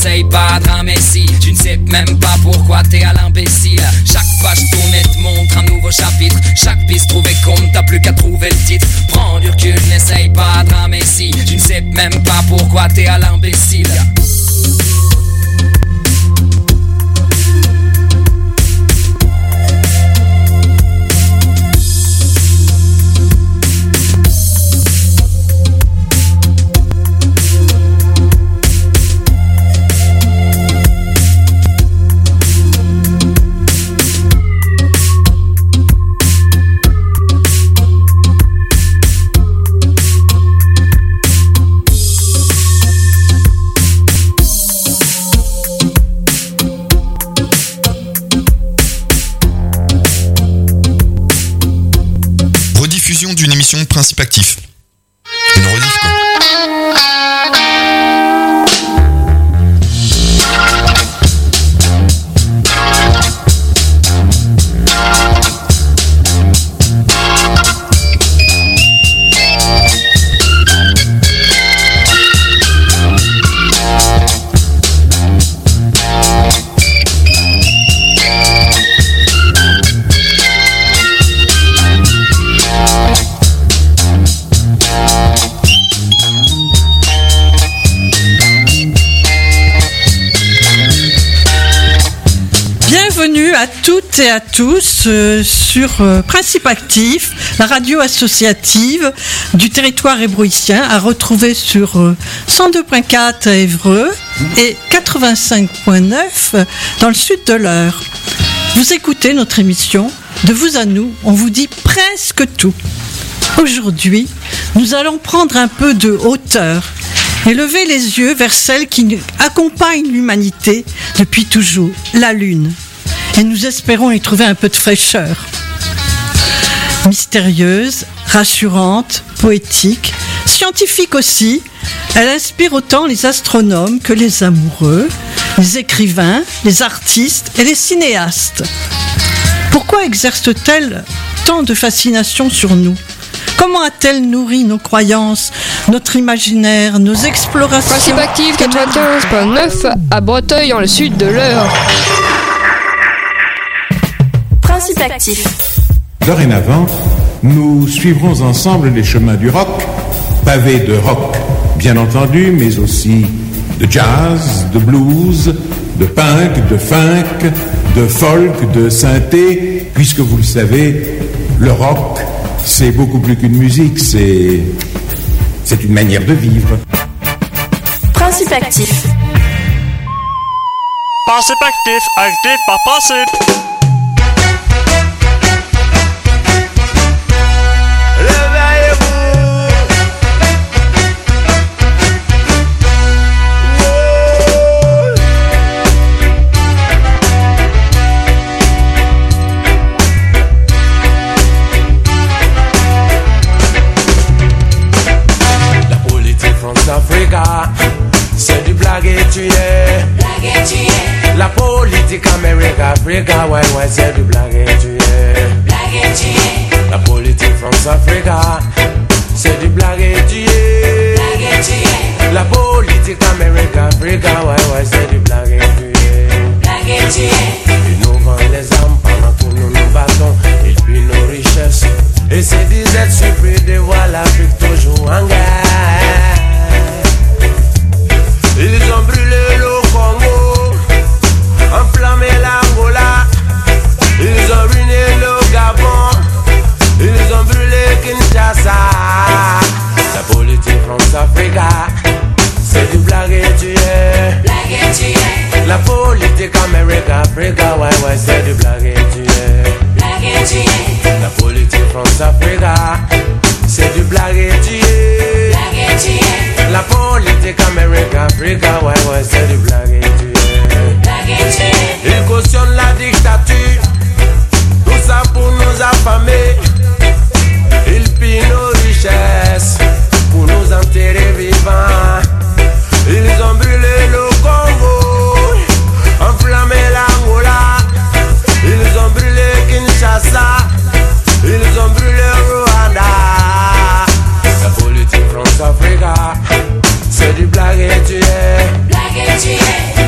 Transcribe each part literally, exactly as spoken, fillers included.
n'essaye pas de ramer si tu ne sais même pas pourquoi t'es à l'imbécile. Chaque page tournée te montre un nouveau chapitre. Chaque piste trouvée compte, t'as plus qu'à trouver le titre. Prends du recul, n'essaye pas de ramer si tu ne sais même pas pourquoi t'es à l'imbécile. D'une émission de Principe Actif. Une rediff, quoi. À toutes et à tous euh, sur euh, Principe Actif, la radio associative du territoire hébroïcien, à retrouver sur euh, cent deux virgule quatre à Évreux et quatre-vingt-cinq virgule neuf dans le sud de l'Eure. Vous écoutez notre émission De vous à nous, on vous dit presque tout. Aujourd'hui, nous allons prendre un peu de hauteur et lever les yeux vers celle qui accompagne l'humanité depuis toujours, la Lune. Et nous espérons y trouver un peu de fraîcheur. Mystérieuse, rassurante, poétique, scientifique aussi, elle inspire autant les astronomes que les amoureux, les écrivains, les artistes et les cinéastes. Pourquoi exerce-t-elle tant de fascination sur nous ? Comment a-t-elle nourri nos croyances, notre imaginaire, nos explorations ? Principe Actif quatre-vingt-quinze virgule neuf à Breteuil, dans le sud de l'Eure. Principe Actif. Dorénavant, nous suivrons ensemble les chemins du rock, pavés de rock, bien entendu, mais aussi de jazz, de blues, de punk, de funk, de folk, de synthé, puisque vous le savez, le rock, c'est beaucoup plus qu'une musique, c'est, c'est une manière de vivre. Principe Actif. Principe Actif, actif par principe. Africa, c'est du blague et tu es. La politique Amérique, Africa, ouais, ouais, c'est du blague et tu es. La politique France-Africa, c'est du blague et tu es. La politique Amérique, Africa, ouais, ouais, c'est du blague et tu es. Ils nous vendent les armes pendant que nous nous battons, et puis nos richesses. Et c'est des aides surpris de voir l'Afrique toujours en guerre. Ils ont brûlé le Congo, enflammé l'Angola. Ils ont ruiné le Gabon, ils ont brûlé Kinshasa. La politique France-Africa, c'est du blague et tu es. La politique Amérique-Africa, ouais, ouais, c'est du blague et tu es. La politique France-Africa, c'est du blague et tu es. La politique Amérique-Africa, ouais, ouais, c'est du blague et tu es. Ils cautionnent la dictature, tout ça pour nous affamer. Ils pillent nos richesses pour nous enterrer vivants. Ils ont brûlé le Congo, enflammé l'Angola. Ils ont brûlé Kinshasa, ils ont brûlé Rwanda. La politique France-Africa, c'est du blague et tu es.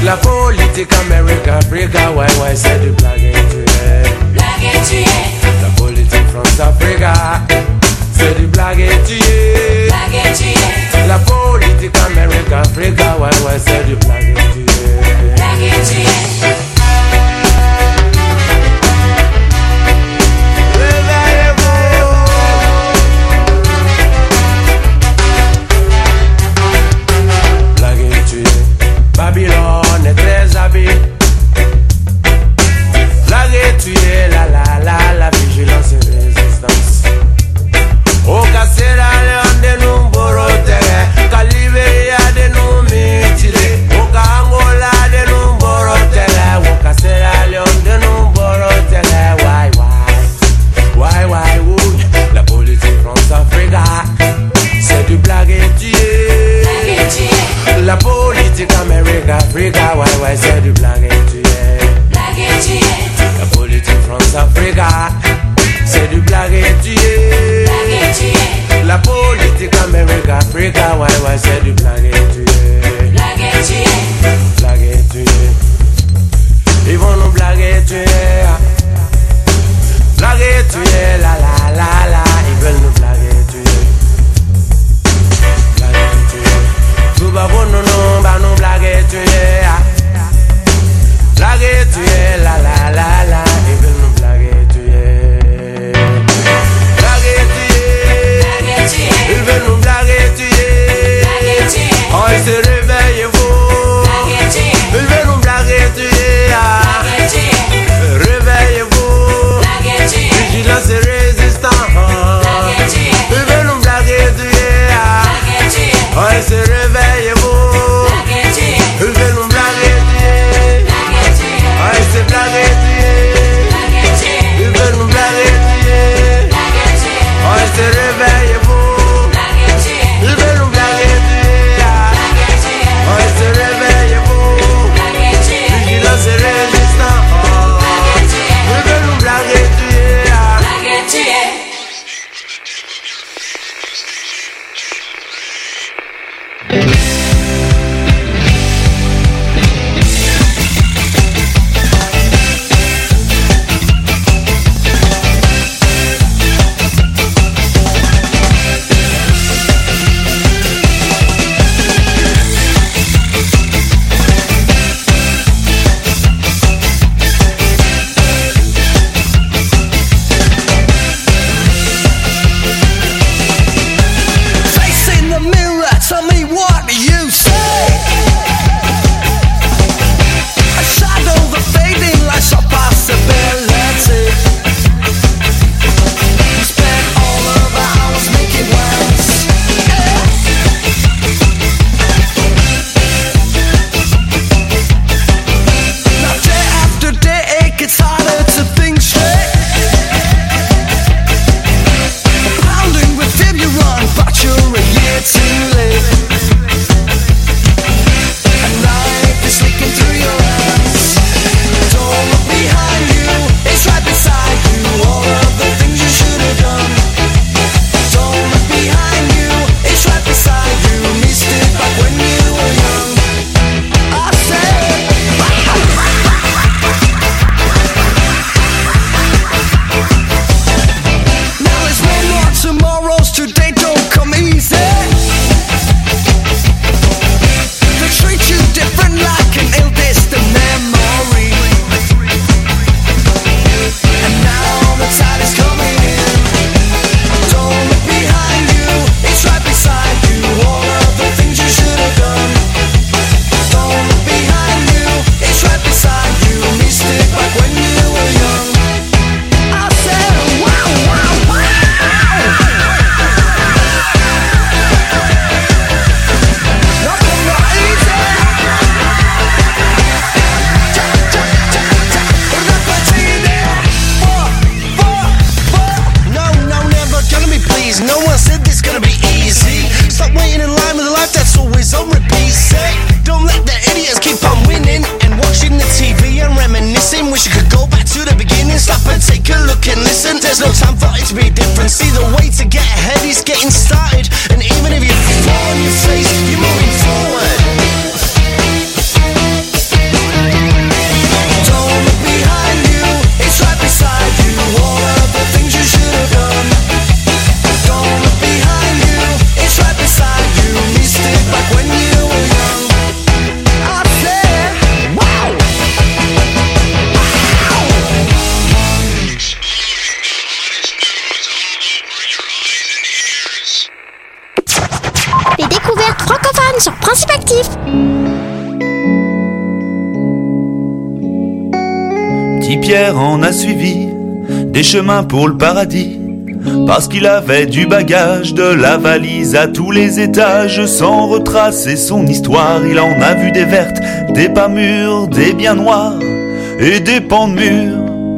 La politique Amérique, Africa, ouais, ouais, c'est du blague et tu es. Blague et tu es. La politique France, Africa, c'est du blague et tu es. Blague et tu es. La politique Amérique, Africa, ouais, ouais, c'est du blague et tu es. Blague et tu es. Babylone est très habile. Blague tu es la la la la vigilance et résistance. Au Cassera de nous borotere, Caliberia de nous mutilé. Au Angola de nous borotere, au Cassera de nous borotere. Why why why why would la politique France-Africa, c'est du blague et tu es. La politique Amérique, Africa, ouais, ouais, c'est du blague et tu es. Blague et tu es. La politique France-Africa, c'est du blague et tu es. Blague et tu es. La politique Amérique, Africa, ouais, ouais, c'est du blague et tu es. Blague et tu es. Blague et tu es. Ils vont nous blaguer, tu es. Blaguer, tu es, la la la la. Ils veulent nous blaguer, tu es. Blaguer, tu es. Tout va bon, non, non, bah non, blague tu es. Blague tu es, la la la la. Ils veulent nous blaguer, tu es. Blague tu es. Blague tu es. Ils veulent nous blaguer, tu es. Blague tu es. Oh, ils se réveillent, vous. Blague tu es. Ils veulent nous blaguer, tu es. Blague tu es. Réveillez-vous. Blague tu es. Vigilance et résistance. Blague tu es. Ils veulent nous blaguer, tu es. Blague tu es. Oh, ils se réveillent, vous. Blague tu es. Ils veulent nous blaguer, tu es. Blague tu es. Oh, ils se blaguer, tu es. Blague tu es. Ils veulent nous blaguer, tu es. Blague tu es. Oh, ils se réveillent, vous. Blague tu es. Ils veulent nous blaguer, tu es. Blague tu es. Oh, ils se réveillent, vous. Blague tu es. Vigilance et résistance. Blague tu es. Ils veulent nous blaguer, tu es. Blague tu es. There's no time for it to be different. See, the way to get ahead is getting started. And even if you fall on your face, you're moving forward. Petit Pierre en a suivi des chemins pour le paradis, parce qu'il avait du bagage, de la valise à tous les étages. Sans retracer son histoire, il en a vu des vertes, des pas mûres, des bien noirs et des pans de murs.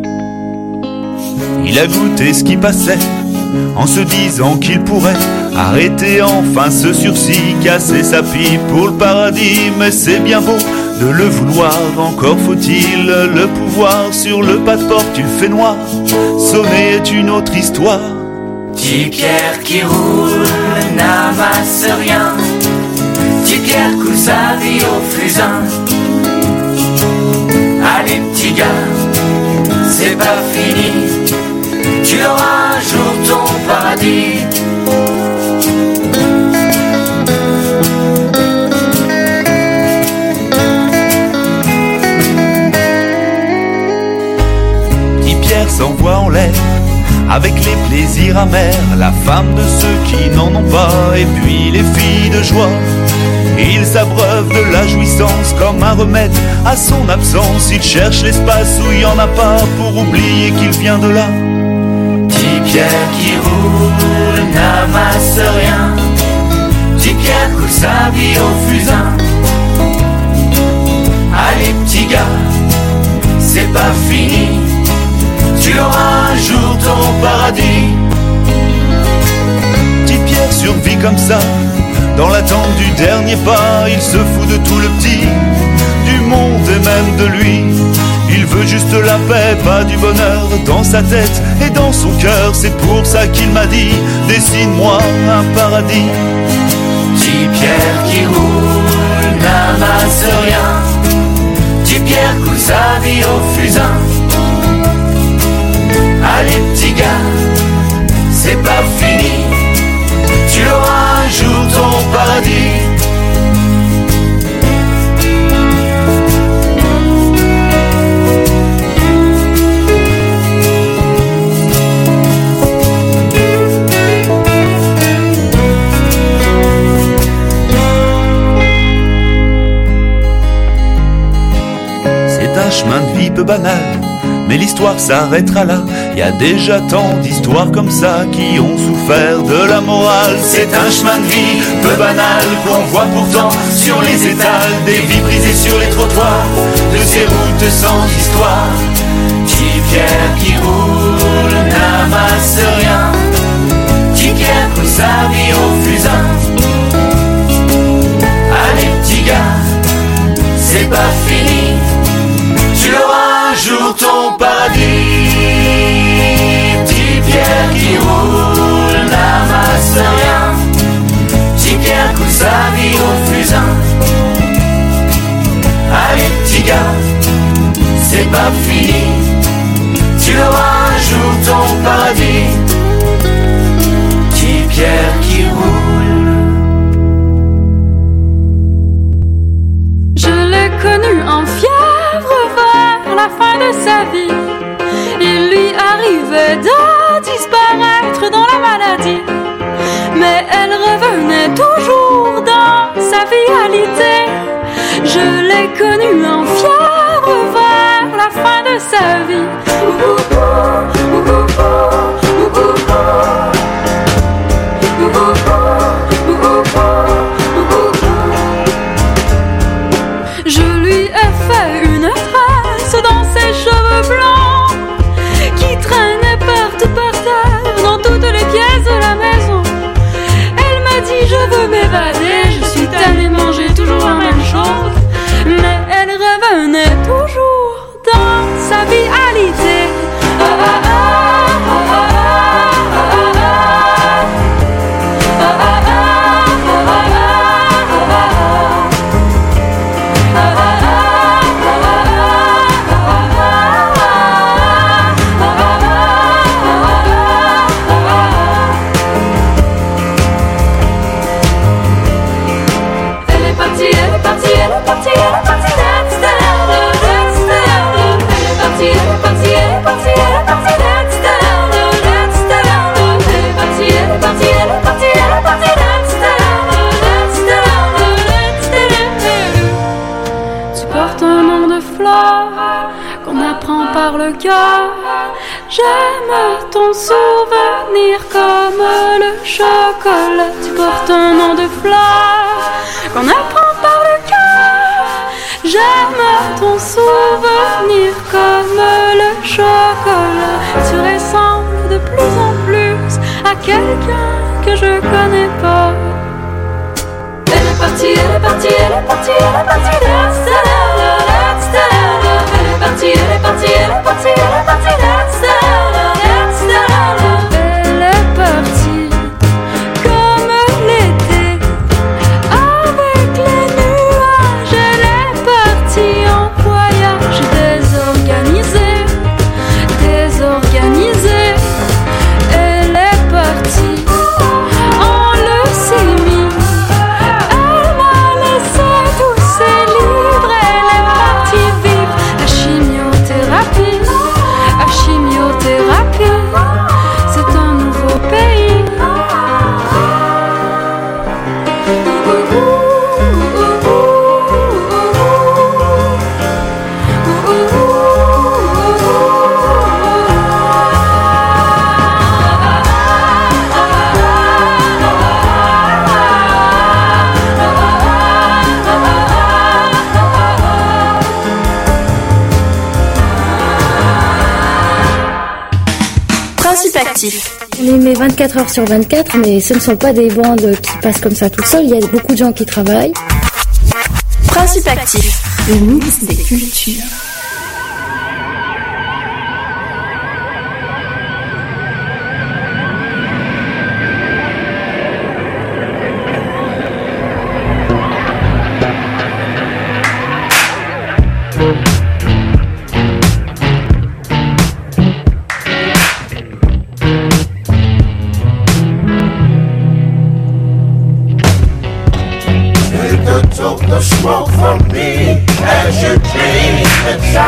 Il a goûté ce qui passait en se disant qu'il pourrait arrêter enfin ce sursis, casser sa pipe pour le paradis. Mais c'est bien beau de le vouloir, encore faut-il le pouvoir. Sur le pas de porte il fait noir, sonner est une autre histoire. Petit Pierre qui roule n'amasse rien, Petit Pierre coule sa vie au fusain. Allez petit gars, c'est pas fini, tu auras un jour ton paradis. Petit Pierre s'envoie en l'air avec les plaisirs amers, la femme de ceux qui n'en ont pas, et puis les filles de joie. Il s'abreuve de la jouissance comme un remède à son absence. Il cherche l'espace où il n'y en a pas pour oublier qu'il vient de là. Petit Pierre qui roule n'amasse rien, Petit Pierre coule sa vie au fusain. Allez petit gars, c'est pas fini, tu auras un jour ton paradis. Petit Pierre survit comme ça, dans l'attente du dernier pas. Il se fout de tout le petit, du monde et même de lui. Il veut juste la paix, pas du bonheur, dans sa tête et dans son cœur. C'est pour ça qu'il m'a dit, dessine-moi un paradis. Petit Pierre qui roule n'amasse rien, Petit Pierre coule sa vie au fusain. Allez petit gars, c'est pas fini, tu auras un jour ton paradis. C'est un chemin de vie peu banal, mais l'histoire s'arrêtera là. Il y a déjà tant d'histoires comme ça qui ont souffert de la morale. C'est un chemin de vie peu banal qu'on voit pourtant sur les étals, des vies brisées sur les trottoirs, de ces routes sans histoire. Petit Pierre qui roule n'amasse rien, Petit Pierre coule sa vie au fusain. Allez petit gars, c'est pas fini, tu auras un jour ton paradis. Petit Pierre qui roule n'amasse rien, Petit Pierre coule sa vie au fusain. Allez petit gars, c'est pas fini, tu auras un jour ton paradis. Petit Pierre qui roule. Je l'ai connu en fièvre vers la fin de sa vie. Il lui arrivait de disparaître dans la maladie, mais elle revenait toujours dans sa vitalité. Je l'ai connue en fièvre vers la fin de sa vie. Je lui ai fait une trace dans ses cheveux blancs qui traînaient partout par terre dans toutes les pièces de la maison. Elle m'a dit je veux m'évader, je suis allée manger toujours la même chose, mais elle revenait toujours dans sa vitalité. Ah, ah, ah, ah, ah, ah, porte un nom de fleur qu'on apprend par le cœur. J'aime ton souvenir comme le chocolat. Tu portes un nom de fleur qu'on apprend par le cœur. J'aime ton souvenir comme le chocolat. Tu ressembles de plus en plus à quelqu'un que je connais pas. Elle est partie, elle est partie, elle est partie, elle est partie, elle est partie, elle est partie, elle est partie, elle est partie, elle est partie comme l'été avec les nuages. Elle est partie en voyage désorganisé, désorganisé. Elle est partie en leucémie. Elle m'a laissé tous ses livres. Elle est partie vivre la chimiothérapie, la chimiothérapie. C'est un nouveau pays. Principe actif. On les met vingt-quatre heures sur vingt-quatre, mais ce ne sont pas des bandes qui passent comme ça toutes seules. Il y a beaucoup de gens qui travaillent. Principe actif. Le mix des cultures. Took the smoke from me as you dream inside.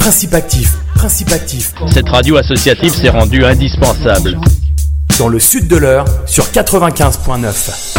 Principe actif, principe actif. Cette radio associative s'est rendue indispensable. Dans le sud de l'Eure, sur quatre-vingt-quinze virgule neuf.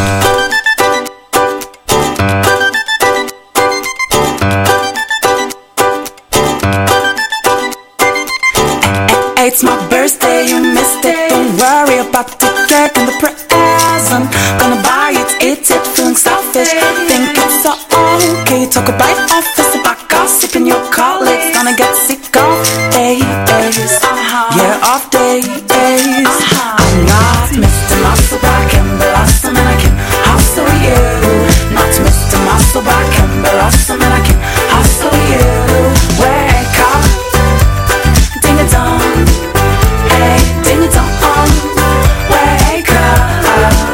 It's my birthday, you missed it. Don't worry about the cake and the present. Gonna buy it, eat it, feeling selfish. Think it's so okay. Talk about office, about gossip in your colleagues. Gonna get sick of days, uh-huh. Yeah, off days. Uh-huh. I'm not Mister Muscle, but I can be awesome and I can hustle you. Not Mister Muscle, but I can be awesome and I can hustle you. Wake up, ding a dong. Hey, ding a dong, wake up.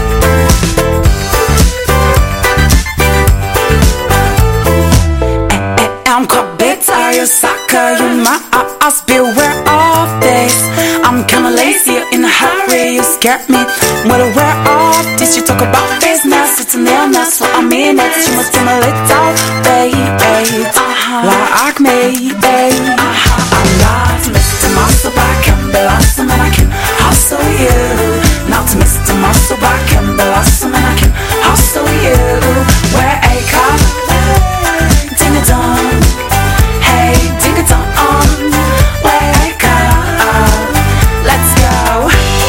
I'm caught bitter, you sucker, you must beware of this. I'm kinda lazy, in a hurry, you scared me. What aware of this, you talk about business, it's an illness, so I mean it. You must be my little baby, uh-huh. Like me, baby. Uh-huh. I'm not Mister Muscle, but I can be awesome and I can hustle you. Not Mister Muscle, but I can be awesome and I can hustle you. Wake up, ding a dong. Hey, ding a dong. Wake up, let's go.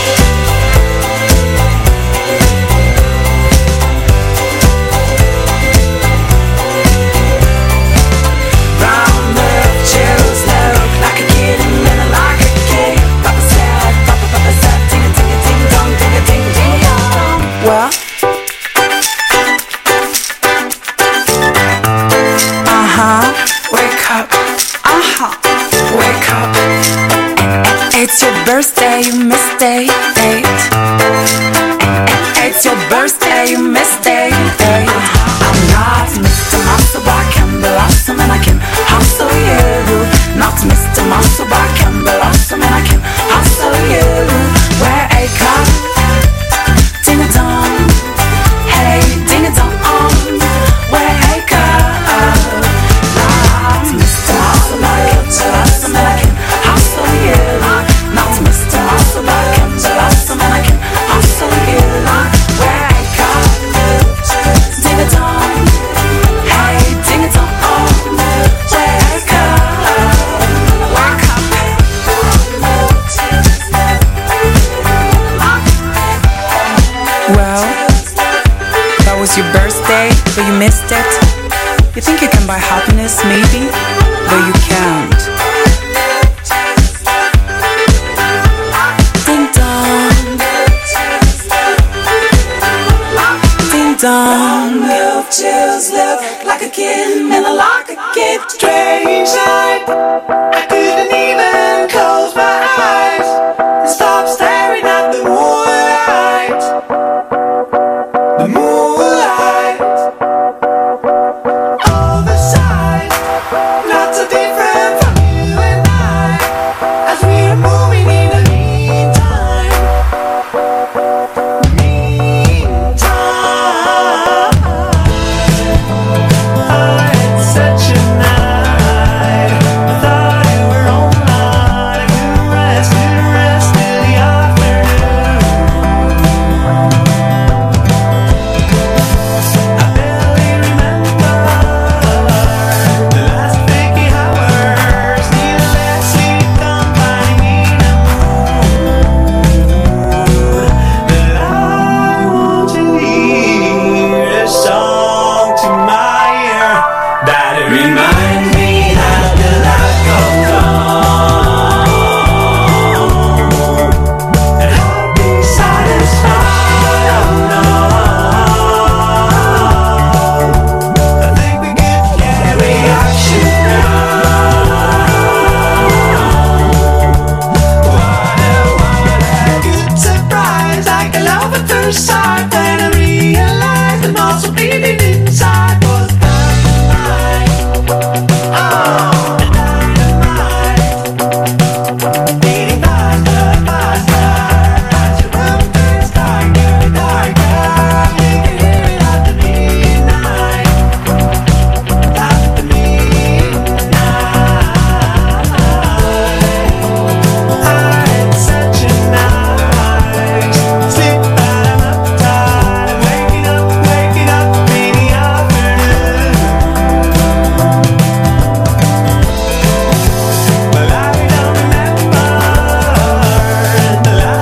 Round the chills look like a kid and then I like a kid. Papa said, Papa, Papa said, ding a ding a ding dong, ding a ding ding dong. Well, uh-huh, wake up, uh-huh, wake up. It's your birthday, you missed it. It's your birthday, you missed it. I'm not Mister Muscle, but I can be awesome and I can hustle you. Not Mister Muscle, but I can be awesome and I can hustle you. Wake up, ding a dong. Hey, ding a dong. Wake up. Not Mister Muscle, but I can be awesome and I can hustle you. Not Mister Muscle, but I can be awesome and I can hustle you. Wake up, ding a dong. Hey, ding a dong. Wake up, wake up. Well, that was your birthday, but you missed it. You think you can buy happiness, maybe, but you can't. Ding dong, ding dong. Your chills look like a kid and I like a gift. Strange night.